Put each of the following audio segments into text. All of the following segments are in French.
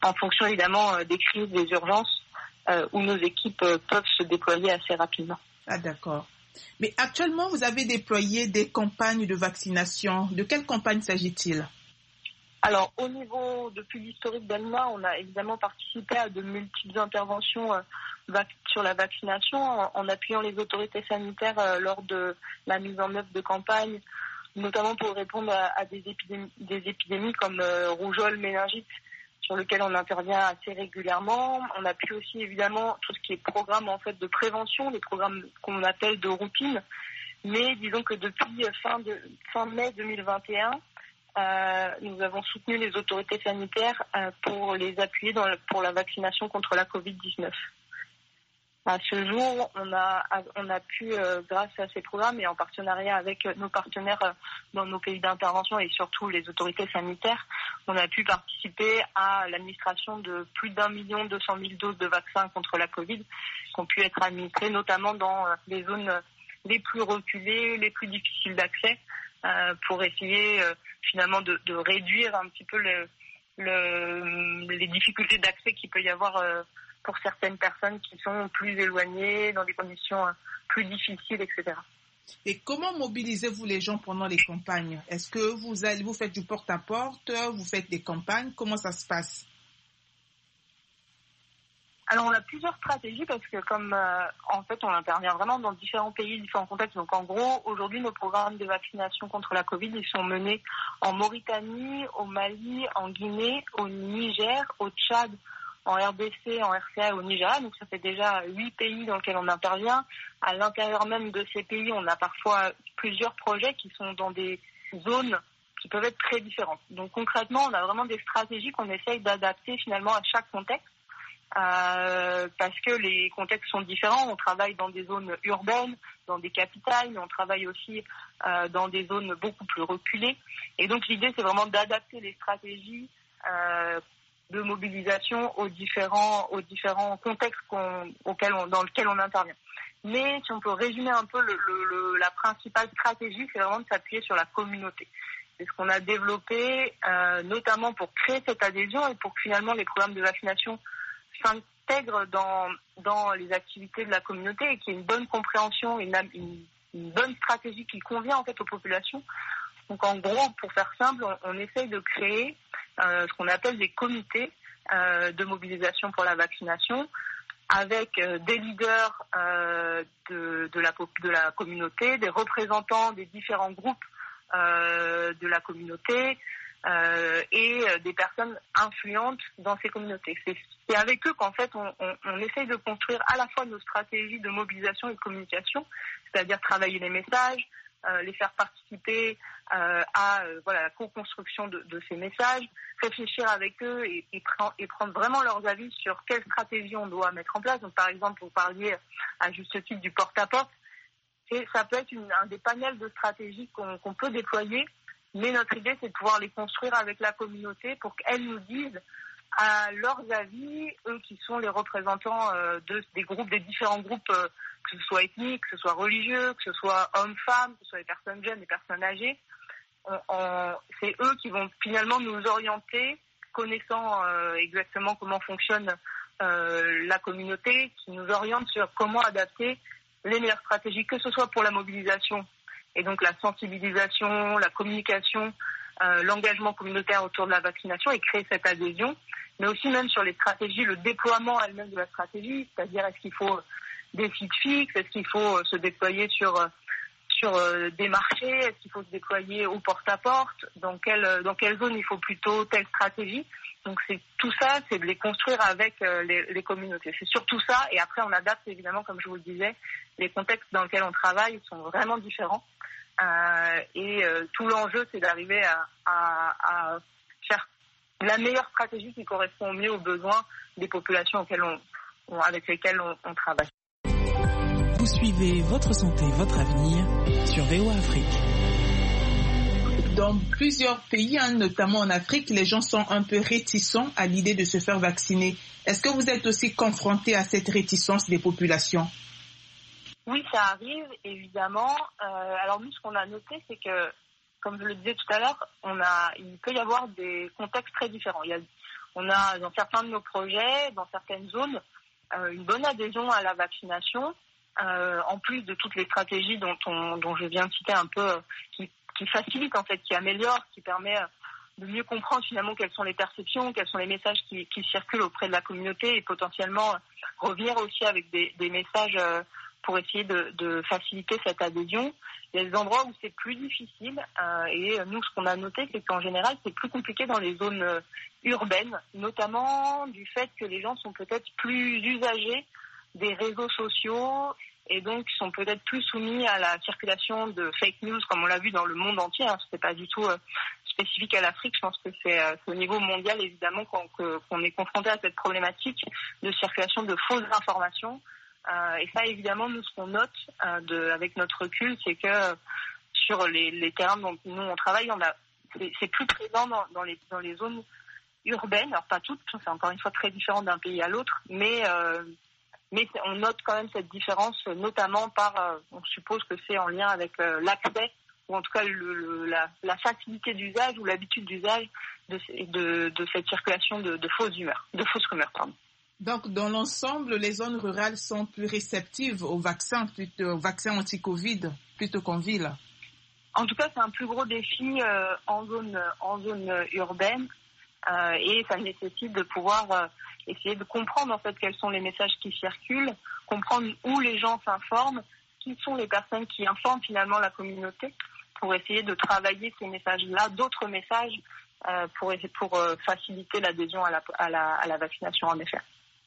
en fonction évidemment des crises, des urgences, où nos équipes peuvent se déployer assez rapidement. Ah d'accord. Mais actuellement, vous avez déployé des campagnes de vaccination. De quelle campagne s'agit-il ? Alors, depuis l'historique d'Elma, on a évidemment participé à de multiples interventions sur la vaccination en appuyant les autorités sanitaires lors de la mise en œuvre de campagnes, notamment pour répondre à des épidémies comme rougeole, méningite, sur lesquelles on intervient assez régulièrement. On appuie aussi évidemment tout ce qui est programme en fait de prévention, des programmes qu'on appelle de routine. Mais disons que depuis fin mai 2021, nous avons soutenu les autorités sanitaires pour les appuyer pour la vaccination contre la Covid-19. À ce jour, on a pu, grâce à ces programmes et en partenariat avec nos partenaires dans nos pays d'intervention et surtout les autorités sanitaires, on a pu participer à l'administration de plus d'1 200 000 doses de vaccins contre la Covid qui ont pu être administrées notamment dans les zones les plus reculées, les plus difficiles d'accès, pour essayer finalement de réduire un petit peu les difficultés d'accès qu'il peut y avoir pour certaines personnes qui sont plus éloignées, dans des conditions plus difficiles, etc. Et comment mobilisez-vous les gens pendant les campagnes ? Est-ce que vous faites du porte-à-porte, vous faites des campagnes ? Comment ça se passe ? Alors, on a plusieurs stratégies parce que en fait, on intervient vraiment dans différents pays, différents contextes. Donc, en gros, aujourd'hui, nos programmes de vaccination contre la Covid, ils sont menés en Mauritanie, au Mali, en Guinée, au Niger, au Tchad, en RDC, en RCA et au Nigeria. Donc, ça fait déjà 8 pays dans lesquels on intervient. À l'intérieur même de ces pays, on a parfois plusieurs projets qui sont dans des zones qui peuvent être très différentes. Donc, concrètement, on a vraiment des stratégies qu'on essaye d'adapter finalement à chaque contexte. Parce que les contextes sont différents. On travaille dans des zones urbaines, dans des capitales, mais on travaille aussi dans des zones beaucoup plus reculées. Et donc l'idée, c'est vraiment d'adapter les stratégies de mobilisation aux différents contextes dans lesquels on intervient. Mais si on peut résumer un peu la principale stratégie, c'est vraiment de s'appuyer sur la communauté. C'est ce qu'on a développé, notamment pour créer cette adhésion et pour que finalement les programmes de vaccination s'intègrent dans les activités de la communauté et qu'il y ait une bonne compréhension, une bonne stratégie qui convient en fait aux populations. Donc en gros, pour faire simple, on essaye de créer ce qu'on appelle des comités de mobilisation pour la vaccination avec des leaders de la communauté, des représentants des différents groupes de la communauté, et des personnes influentes dans ces communautés. C'est avec eux qu'en fait on essaye de construire à la fois nos stratégies de mobilisation et de communication, c'est-à-dire travailler les messages, les faire participer à la co-construction de ces messages, réfléchir avec eux et prendre vraiment leurs avis sur quelle stratégie on doit mettre en place. Donc par exemple, vous parliez à juste titre du porte-à-porte, et ça peut être un des panels de stratégies qu'on peut déployer. Mais notre idée, c'est de pouvoir les construire avec la communauté pour qu'elles nous disent leurs avis, eux qui sont les représentants des différents groupes, que ce soit ethniques, que ce soit religieux, que ce soit hommes-femmes, que ce soit les personnes jeunes, les personnes âgées. C'est eux qui vont finalement nous orienter, connaissant exactement comment fonctionne la communauté, qui nous orientent sur comment adapter les meilleures stratégies, que ce soit pour la mobilisation et donc la sensibilisation, la communication, l'engagement communautaire autour de la vaccination et créer cette adhésion, mais aussi même sur les stratégies, le déploiement elle-même de la stratégie, c'est-à-dire est-ce qu'il faut des sites fixes, est-ce qu'il faut se déployer sur des marchés, est-ce qu'il faut se déployer au porte-à-porte, dans quelle zone il faut plutôt telle stratégie. Donc tout ça, c'est de les construire avec les communautés. C'est surtout ça, et après on adapte évidemment, comme je vous le disais, les contextes dans lesquels on travaille sont vraiment différents. Tout l'enjeu, c'est d'arriver à faire la meilleure stratégie qui correspond au mieux aux besoins des populations avec lesquelles on travaille. Vous suivez Votre Santé, Votre Avenir sur VOA Afrique. Dans plusieurs pays, notamment en Afrique, les gens sont un peu réticents à l'idée de se faire vacciner. Est-ce que vous êtes aussi confronté à cette réticence des populations ? Oui, ça arrive, évidemment. Alors nous, ce qu'on a noté, c'est que, comme je le disais tout à l'heure, il peut y avoir des contextes très différents. On a dans certains de nos projets, dans certaines zones, une bonne adhésion à la vaccination, en plus de toutes les stratégies dont je viens de citer un peu, qui facilitent en fait, qui améliorent, qui permet de mieux comprendre finalement quelles sont les perceptions, quels sont les messages qui circulent auprès de la communauté et potentiellement revenir aussi avec des messages pour essayer de faciliter cette adhésion. Il y a des endroits où c'est plus difficile et nous, ce qu'on a noté, c'est qu'en général, c'est plus compliqué dans les zones urbaines, notamment du fait que les gens sont peut-être plus usagers des réseaux sociaux et donc sont peut-être plus soumis à la circulation de fake news, comme on l'a vu dans le monde entier. C'est pas du tout spécifique à l'Afrique. Je pense que c'est au niveau mondial, évidemment, qu'on est confronté à cette problématique de circulation de fausses informations. Et ça, évidemment, nous, ce qu'on note avec notre recul, c'est que sur les terrains dont nous, on travaille, c'est plus présent dans les zones urbaines. Alors, pas toutes, c'est encore une fois très différent d'un pays à l'autre, mais on note quand même cette différence, notamment on suppose que c'est en lien avec l'accès, ou en tout cas la facilité d'usage ou l'habitude d'usage de cette circulation de fausses rumeurs. Donc, dans l'ensemble, les zones rurales sont plus réceptives aux vaccins anti-Covid plutôt qu'en ville. En tout cas, c'est un plus gros défi en zone urbaine et ça nécessite de pouvoir essayer de comprendre en fait quels sont les messages qui circulent, comprendre où les gens s'informent, qui sont les personnes qui informent finalement la communauté, pour essayer de travailler ces messages-là, d'autres messages pour faciliter l'adhésion à la vaccination en effet.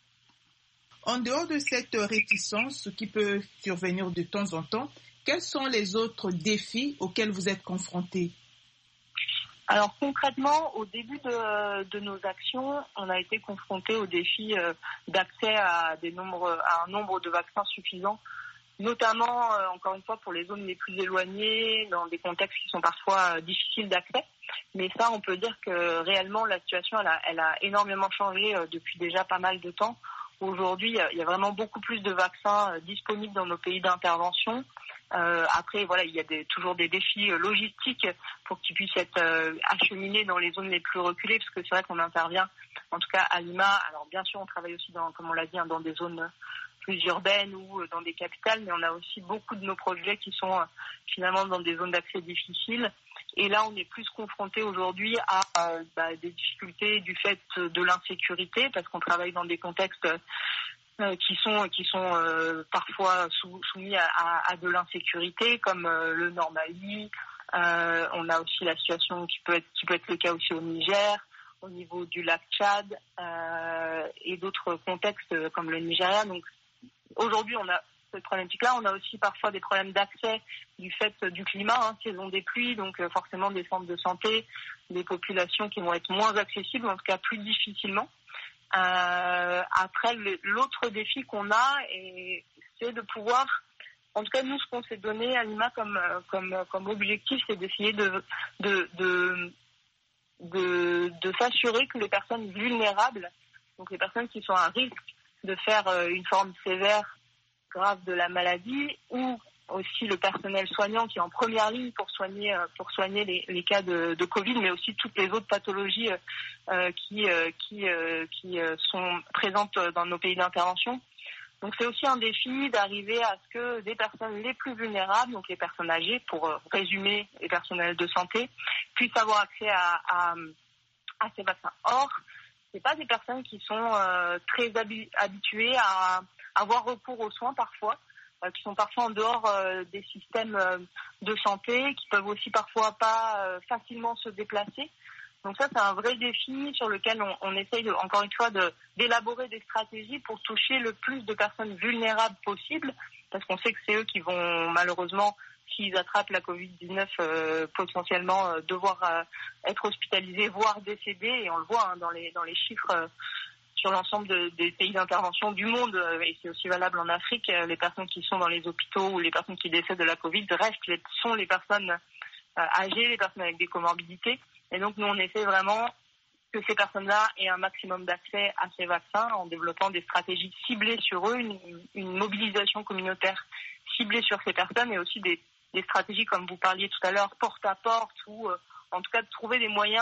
En dehors de cette réticence qui peut survenir de temps en temps, quels sont les autres défis auxquels vous êtes confrontés? Alors concrètement, au début de nos actions, on a été confrontés au défi d'accès à un nombre de vaccins suffisants, notamment, encore une fois, pour les zones les plus éloignées, dans des contextes qui sont parfois difficiles d'accès. Mais ça, on peut dire que réellement, la situation, elle a énormément changé depuis déjà pas mal de temps. Aujourd'hui, il y a vraiment beaucoup plus de vaccins disponibles dans nos pays d'intervention. Après, voilà, il y a toujours des défis logistiques pour qu'ils puissent être acheminés dans les zones les plus reculées, parce que c'est vrai qu'on intervient, en tout cas à Lima. Alors bien sûr, on travaille aussi comme on l'a dit, dans des zones plus urbaines ou dans des capitales, mais on a aussi beaucoup de nos projets qui sont finalement dans des zones d'accès difficiles. Et là, on est plus confronté aujourd'hui à des difficultés du fait de l'insécurité, parce qu'on travaille dans des contextes qui sont parfois soumis à de l'insécurité, comme le Nord Mali. On a aussi la situation qui peut être le cas aussi au Niger, au niveau du lac Tchad et d'autres contextes comme le Nigeria. Donc aujourd'hui, on a cette problématique-là. On a aussi parfois des problèmes d'accès du fait du climat, saison des pluies, donc forcément des centres de santé, des populations qui vont être moins accessibles, en tout cas plus difficilement. Après, l'autre défi qu'on a, c'est de pouvoir, en tout cas nous, ce qu'on s'est donné à Lima comme objectif, c'est d'essayer de s'assurer que les personnes vulnérables, donc les personnes qui sont à risque de faire une forme sévère, grave de la maladie, ou aussi le personnel soignant qui est en première ligne pour soigner les cas de Covid, mais aussi toutes les autres pathologies qui sont présentes dans nos pays d'intervention. Donc c'est aussi un défi d'arriver à ce que des personnes les plus vulnérables, donc les personnes âgées, pour résumer les personnels de santé, puissent avoir accès à ces vaccins. Or, c'est pas des personnes qui sont très habituées à avoir recours aux soins parfois, qui sont parfois en dehors des systèmes de santé, qui peuvent aussi parfois pas facilement se déplacer. Donc ça, c'est un vrai défi sur lequel on essaye, encore une fois, d'élaborer des stratégies pour toucher le plus de personnes vulnérables possible, parce qu'on sait que c'est eux qui vont malheureusement, s'ils attrapent la Covid-19, potentiellement devoir être hospitalisés, voire décédés, et on le voit dans les chiffres sur l'ensemble des pays d'intervention du monde, et c'est aussi valable en Afrique, les personnes qui sont dans les hôpitaux ou les personnes qui décèdent de la Covid sont les personnes âgées, les personnes avec des comorbidités. Et donc nous, on essaie vraiment que ces personnes-là aient un maximum d'accès à ces vaccins en développant des stratégies ciblées sur eux, une mobilisation communautaire ciblée sur ces personnes, et aussi des, des stratégies, comme vous parliez tout à l'heure, porte à porte, ou en tout cas de trouver des moyens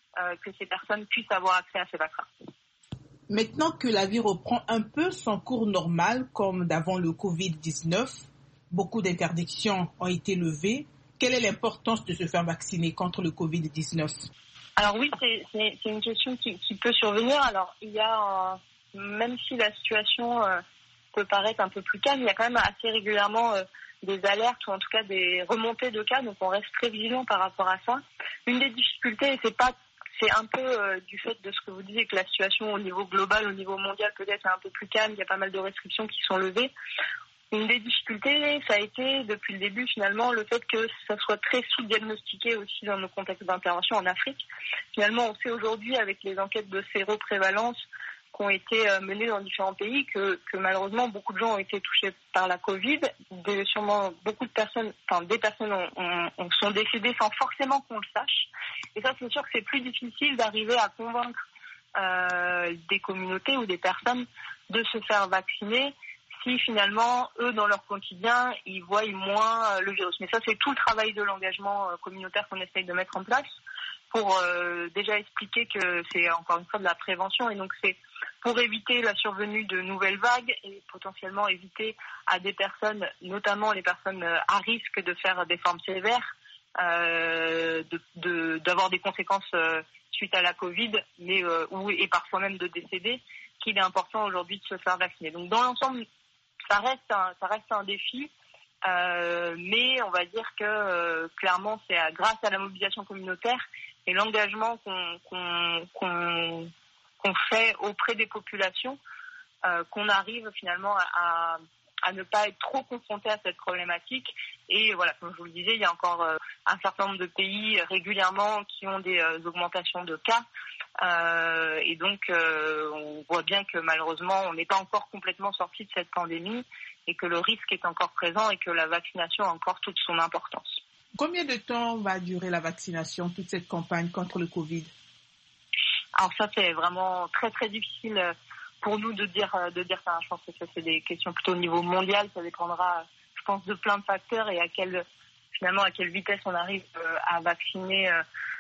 que ces personnes puissent avoir accès à ces vaccins. Maintenant que la vie reprend un peu son cours normal, comme d'avant le Covid-19, beaucoup d'interdictions ont été levées. Quelle est l'importance de se faire vacciner contre le Covid-19 ? Alors oui, c'est une question qui peut survenir. Alors il y a, même si la situation peut paraître un peu plus calme, il y a quand même assez régulièrement des alertes ou en tout cas des remontées de cas, donc on reste très vigilant par rapport à ça. Une des difficultés, c'est un peu du fait de ce que vous disiez, que la situation au niveau global, au niveau mondial peut-être est un peu plus calme, il y a pas mal de restrictions qui sont levées. Une des difficultés, ça a été depuis le début finalement le fait que ça soit très sous-diagnostiqué aussi dans nos contextes d'intervention en Afrique. Finalement, on sait aujourd'hui avec les enquêtes de séroprévalence qui ont été menées dans différents pays que malheureusement beaucoup de gens ont été touchés par la Covid. Sûrement beaucoup de personnes, des personnes sont décédées sans forcément qu'on le sache. Et ça, c'est sûr que c'est plus difficile d'arriver à convaincre des communautés ou des personnes de se faire vacciner si finalement, eux, dans leur quotidien, ils voient moins le virus. Mais ça, c'est tout le travail de l'engagement communautaire qu'on essaye de mettre en place pour déjà expliquer que c'est encore une fois de la prévention. Et donc, c'est pour éviter la survenue de nouvelles vagues et potentiellement éviter à des personnes, notamment les personnes à risque de faire des formes sévères, d'avoir des conséquences suite à la Covid, et parfois même de décéder, qu'il est important aujourd'hui de se faire vacciner. Donc, dans l'ensemble, ça reste un défi, mais on va dire que clairement c'est grâce à la mobilisation communautaire et l'engagement qu'on fait auprès des populations qu'on arrive finalement à ne pas être trop confronté à cette problématique. Et voilà, comme je vous le disais, il y a encore un certain nombre de pays régulièrement qui ont des augmentations de cas. Et donc, on voit bien que malheureusement, on n'est pas encore complètement sorti de cette pandémie et que le risque est encore présent et que la vaccination a encore toute son importance. Combien de temps va durer la vaccination, toute cette campagne contre le Covid ? Alors ça, c'est vraiment très très difficile pour nous de dire ça. Je pense que ça, c'est des questions plutôt au niveau mondial. Ça dépendra, je pense, de plein de facteurs et à quelle vitesse on arrive à vacciner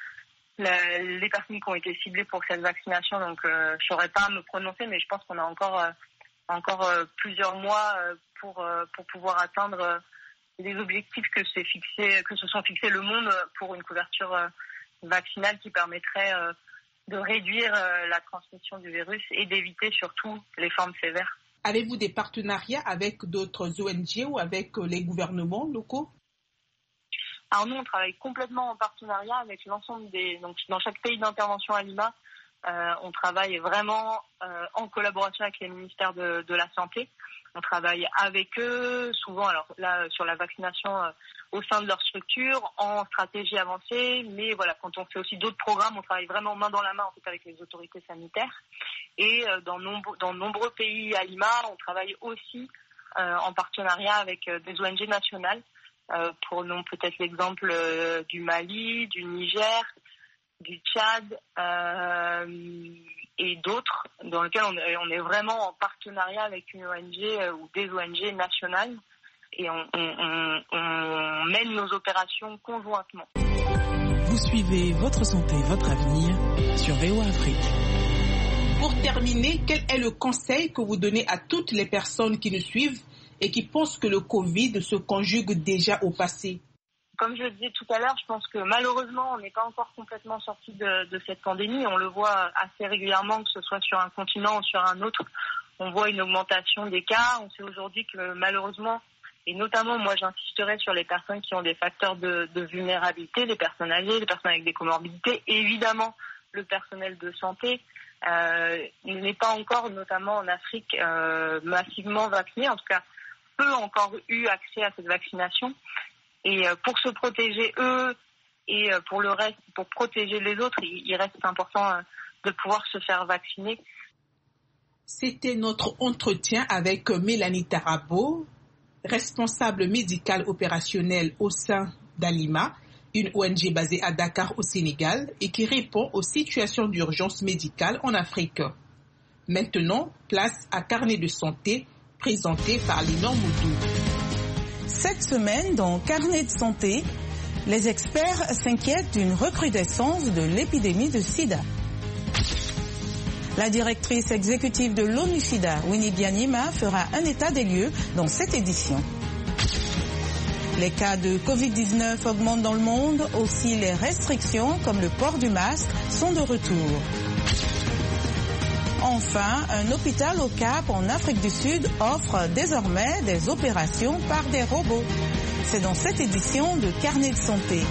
les personnes qui ont été ciblées pour cette vaccination. Donc, je ne saurais pas me prononcer, mais je pense qu'on a encore plusieurs mois pour pouvoir atteindre les objectifs que se sont fixés le monde pour une couverture vaccinale qui permettrait de réduire la transmission du virus et d'éviter surtout les formes sévères. Avez-vous des partenariats avec d'autres ONG ou avec les gouvernements locaux ? Alors nous, on travaille complètement en partenariat avec l'ensemble donc dans chaque pays d'intervention à Lima, on travaille vraiment en collaboration avec les ministères de la Santé. On travaille avec eux, souvent alors là sur la vaccination au sein de leur structure, en stratégie avancée, mais voilà, quand on fait aussi d'autres programmes, on travaille vraiment main dans la main en fait avec les autorités sanitaires. Et dans nombreux pays à Lima, on travaille aussi en partenariat avec des ONG nationales. Prenons peut-être l'exemple du Mali, du Niger, du Tchad et d'autres, dans lesquels on est vraiment en partenariat avec une ONG ou des ONG nationales et on mène nos opérations conjointement. Vous suivez Votre Santé, Votre Avenir sur VOA Afrique. Pour terminer, quel est le conseil que vous donnez à toutes les personnes qui nous suivent et qui pensent que le Covid se conjugue déjà au passé? Comme je le disais tout à l'heure, je pense que malheureusement, on n'est pas encore complètement sorti de cette pandémie. On le voit assez régulièrement, que ce soit sur un continent ou sur un autre. On voit une augmentation des cas. On sait aujourd'hui que malheureusement, et notamment moi j'insisterai sur les personnes qui ont des facteurs de vulnérabilité, les personnes âgées, les personnes avec des comorbidités, et évidemment le personnel de santé, n'est pas encore, notamment en Afrique, massivement vacciné. En tout cas, peu encore eu accès à cette vaccination. Et pour se protéger eux et pour le reste, pour protéger les autres, il reste important de pouvoir se faire vacciner. C'était notre entretien avec Mélanie Tarabo, responsable médicale opérationnelle au sein d'Alima, une ONG basée à Dakar au Sénégal et qui répond aux situations d'urgence médicale en Afrique. Maintenant, place à Carnet de santé, présenté par Lénore Moudou. Cette semaine, dans Carnet de santé, Les experts s'inquiètent d'une recrudescence de l'épidémie de sida. La directrice exécutive de l'ONU-SIDA, Winnie Byanyima, fera un état des lieux dans cette édition. Les cas de Covid-19 augmentent dans le monde, aussi les restrictions comme le port du masque sont de retour. Enfin, un hôpital au Cap en Afrique du Sud offre désormais des opérations par des robots. C'est dans cette édition de Carnet de santé.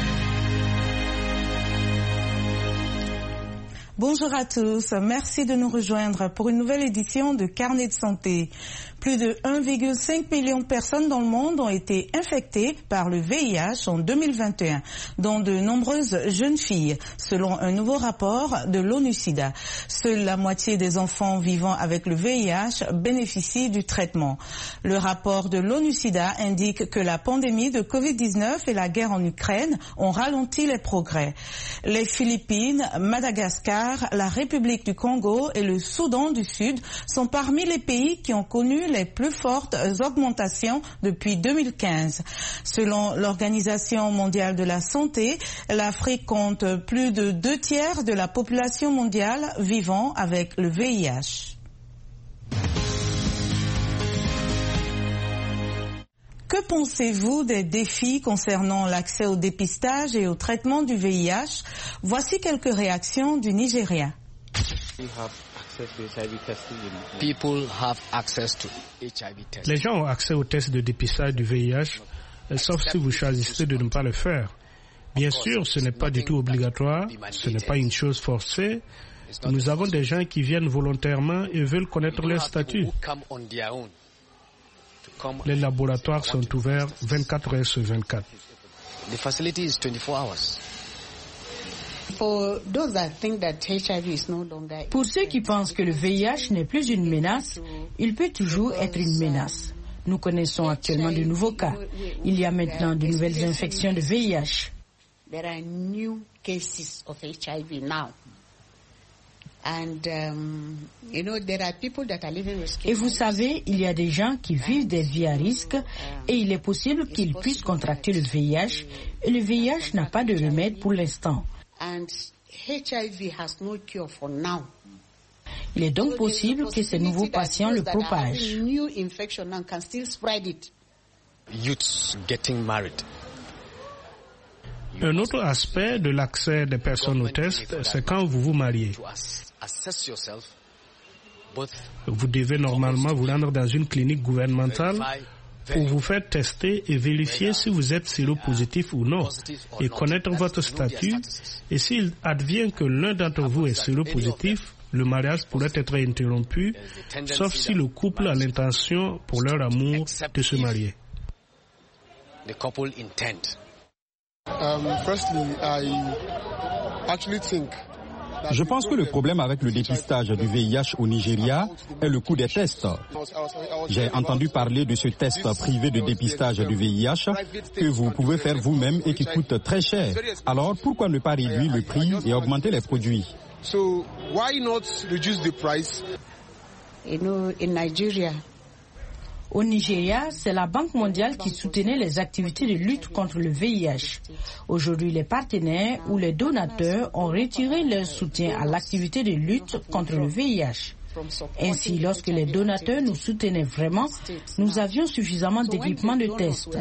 Bonjour à tous, merci de nous rejoindre pour une nouvelle édition de Carnet de santé. Plus de 1,5 million de personnes dans le monde ont été infectées par le VIH en 2021, dont de nombreuses jeunes filles, selon un nouveau rapport de l'ONU-SIDA. Seule la moitié des enfants vivant avec le VIH bénéficient du traitement. Le rapport de l'ONU-SIDA indique que la pandémie de Covid-19 et la guerre en Ukraine ont ralenti les progrès. Les Philippines, Madagascar, la République du Congo et le Soudan du Sud sont parmi les pays qui ont connu les plus fortes augmentations depuis 2015. Selon l'Organisation mondiale de la santé, l'Afrique compte plus de 2/3 de la population mondiale vivant avec le VIH. Que pensez-vous des défis concernant l'accès au dépistage et au traitement du VIH? Voici quelques réactions du Nigeria. Les gens ont accès aux tests de dépistage du VIH, sauf si vous choisissez de ne pas le faire. Bien sûr, ce n'est pas du tout obligatoire, ce n'est pas une chose forcée. Nous avons des gens qui viennent volontairement et veulent connaître leur statut. Les laboratoires sont ouverts 24 heures sur 24. Pour ceux qui pensent que le VIH n'est plus une menace, il peut toujours être une menace. Nous connaissons actuellement de nouveaux cas. Il y a maintenant de nouvelles infections de VIH. Et vous savez, il y a des gens qui vivent des vies à risque et il est possible qu'ils puissent contracter le VIH et le VIH n'a pas de remède pour l'instant. Il est donc possible que ces nouveaux patients le propagent. Un autre aspect de l'accès des personnes au test, c'est quand vous vous mariez. Vous devez normalement vous rendre dans une clinique gouvernementale pour vous faire tester et vérifier si vous êtes séropositif ou non et connaître votre statut. Et s'il advient que l'un d'entre vous est séropositif, le mariage pourrait être interrompu, sauf si le couple a l'intention, pour leur amour, de se marier. Je pense que le problème avec le dépistage du VIH au Nigeria est le coût des tests. J'ai entendu parler de ce test privé de dépistage du VIH que vous pouvez faire vous-même et qui coûte très cher. Alors pourquoi ne pas réduire le prix et augmenter les produits? Au Nigeria, c'est la Banque mondiale qui soutenait les activités de lutte contre le VIH. Aujourd'hui, les partenaires ou les donateurs ont retiré leur soutien à l'activité de lutte contre le VIH. Ainsi, lorsque les donateurs nous soutenaient vraiment, nous avions suffisamment d'équipements de tests.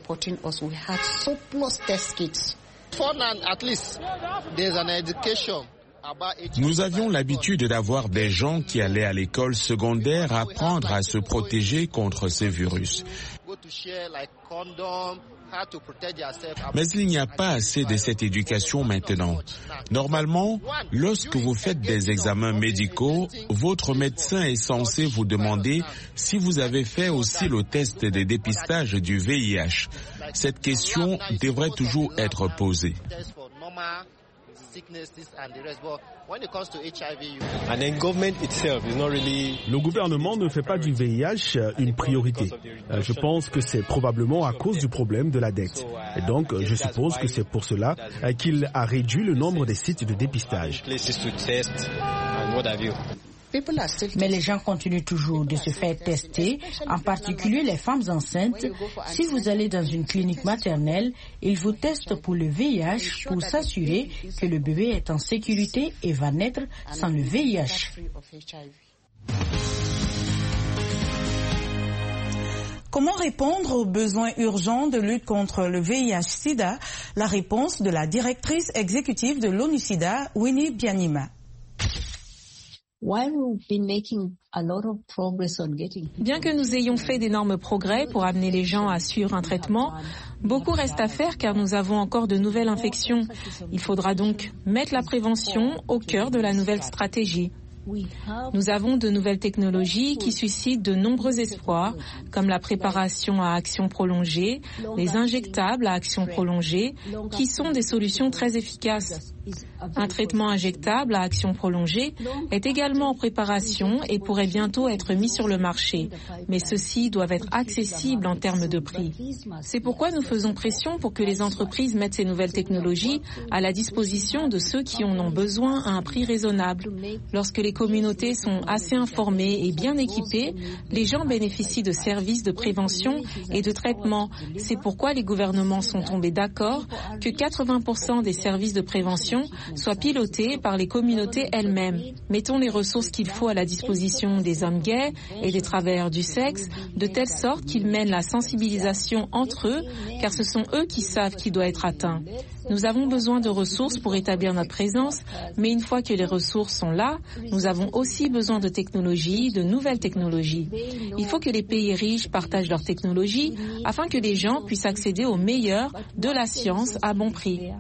Nous avions l'habitude d'avoir des gens qui allaient à l'école secondaire apprendre à se protéger contre ces virus. Mais il n'y a pas assez de cette éducation maintenant. Normalement, lorsque vous faites des examens médicaux, votre médecin est censé vous demander si vous avez fait aussi le test de dépistage du VIH. Cette question devrait toujours être posée. Le gouvernement ne fait pas du VIH une priorité. Je pense que c'est probablement à cause du problème de la dette. Et donc, je suppose que c'est pour cela qu'il a réduit le nombre des sites de dépistage. Mais les gens continuent toujours de se faire tester, en particulier les femmes enceintes. Si vous allez dans une clinique maternelle, ils vous testent pour le VIH pour s'assurer que le bébé est en sécurité et va naître sans le VIH. Comment répondre aux besoins urgents de lutte contre le VIH-Sida? La réponse de la directrice exécutive de l'ONU-Sida, Winnie Byanyima. Bien que nous ayons fait d'énormes progrès pour amener les gens à suivre un traitement, beaucoup reste à faire car nous avons encore de nouvelles infections. Il faudra donc mettre la prévention au cœur de la nouvelle stratégie. Nous avons de nouvelles technologies qui suscitent de nombreux espoirs, comme la préparation à action prolongée, les injectables à action prolongée, qui sont des solutions très efficaces. Un traitement injectable à action prolongée est également en préparation et pourrait bientôt être mis sur le marché, mais ceux-ci doivent être accessibles en termes de prix. C'est pourquoi nous faisons pression pour que les entreprises mettent ces nouvelles technologies à la disposition de ceux qui en ont besoin à un prix raisonnable. Lorsque les communautés sont assez informées et bien équipées, les gens bénéficient de services de prévention et de traitement. C'est pourquoi les gouvernements sont tombés d'accord que 80% des services de prévention soient pilotés par les communautés elles-mêmes. Mettons les ressources qu'il faut à la disposition des hommes gays et des travailleurs du sexe, de telle sorte qu'ils mènent la sensibilisation entre eux, car ce sont eux qui savent qui doit être atteint. Nous avons besoin de ressources pour établir notre présence, mais une fois que les ressources sont là, nous avons aussi besoin de technologies, de nouvelles technologies. Il faut que les pays riches partagent leurs technologies afin que les gens puissent accéder au meilleur de la science à bon prix.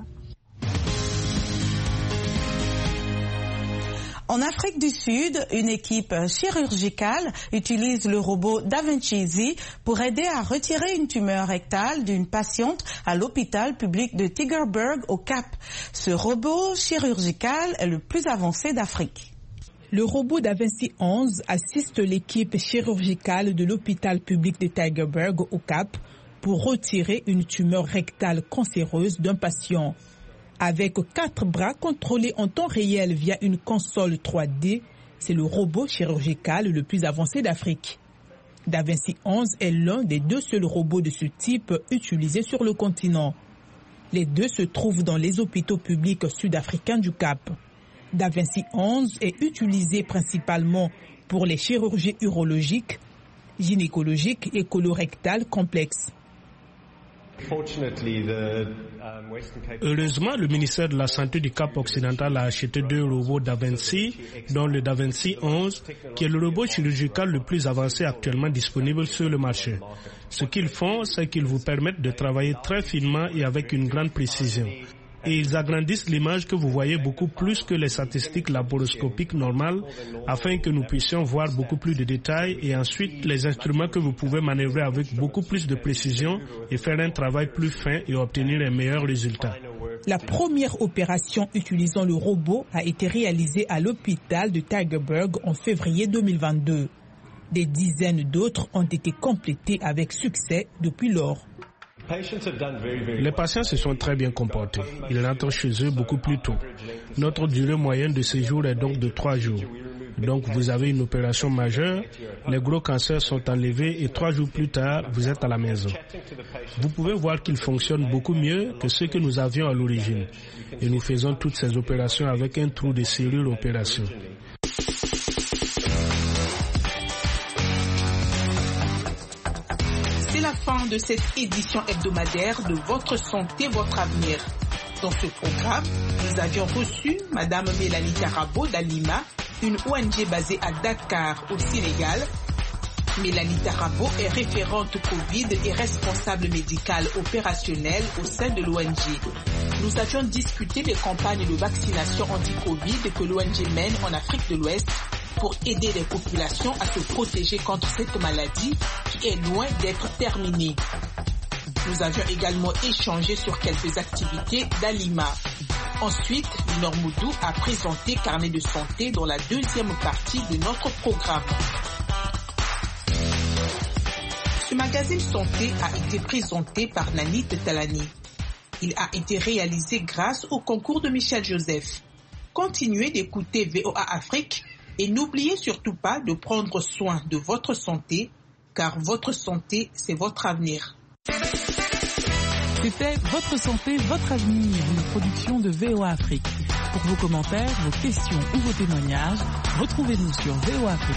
En Afrique du Sud, une équipe chirurgicale utilise le robot Da Vinci Z pour aider à retirer une tumeur rectale d'une patiente à l'hôpital public de Tygerberg au Cap. Ce robot chirurgical est le plus avancé d'Afrique. Le robot Da Vinci 11 assiste l'équipe chirurgicale de l'hôpital public de Tygerberg au Cap pour retirer une tumeur rectale cancéreuse d'un patient. Avec 4 bras contrôlés en temps réel via une console 3D, c'est le robot chirurgical le plus avancé d'Afrique. Da Vinci 11 est l'un des 2 seuls robots de ce type utilisés sur le continent. Les 2 se trouvent dans les hôpitaux publics sud-africains du Cap. Da Vinci 11 est utilisé principalement pour les chirurgies urologiques, gynécologiques et colorectales complexes. Heureusement, le ministère de la Santé du Cap occidental a acheté 2 robots Da Vinci, dont le Da Vinci 11, qui est le robot chirurgical le plus avancé actuellement disponible sur le marché. Ce qu'ils font, c'est qu'ils vous permettent de travailler très finement et avec une grande précision. Et ils agrandissent l'image que vous voyez beaucoup plus que les statistiques laparoscopiques normales afin que nous puissions voir beaucoup plus de détails et ensuite les instruments que vous pouvez manœuvrer avec beaucoup plus de précision et faire un travail plus fin et obtenir un meilleur résultat. La première opération utilisant le robot a été réalisée à l'hôpital de Tygerberg en février 2022. Des dizaines d'autres ont été complétées avec succès depuis lors. Les patients se sont très bien comportés. Ils rentrent chez eux beaucoup plus tôt. Notre durée moyenne de séjour est donc de 3 jours. Donc vous avez une opération majeure, les gros cancers sont enlevés et 3 jours plus tard, vous êtes à la maison. Vous pouvez voir qu'il fonctionne beaucoup mieux que ce que nous avions à l'origine. Et nous faisons toutes ces opérations avec un trou de serrure opération. C'est la fin de cette édition hebdomadaire de Votre Santé, Votre Avenir. Dans ce programme, nous avions reçu Madame Mélanie Tarabo d'Alima, une ONG basée à Dakar, au Sénégal. Mélanie Tarabo est référente Covid et responsable médicale opérationnelle au sein de l'ONG. Nous avions discuté des campagnes de vaccination anti-Covid que l'ONG mène en Afrique de l'Ouest pour aider les populations à se protéger contre cette maladie qui est loin d'être terminée. Nous avions également échangé sur quelques activités d'Alima. Ensuite, Linor Moudou a présenté Carnet de santé dans la deuxième partie de notre programme. Ce magazine santé a été présenté par Nanit Talani. Il a été réalisé grâce au concours de Michel Joseph. Continuez d'écouter VOA Afrique Et n'oubliez surtout pas de prendre soin de votre santé, car votre santé, c'est votre avenir. C'était Votre santé, votre avenir, une production de VOA Afrique. Pour vos commentaires, vos questions ou vos témoignages, retrouvez-nous sur VOA Afrique.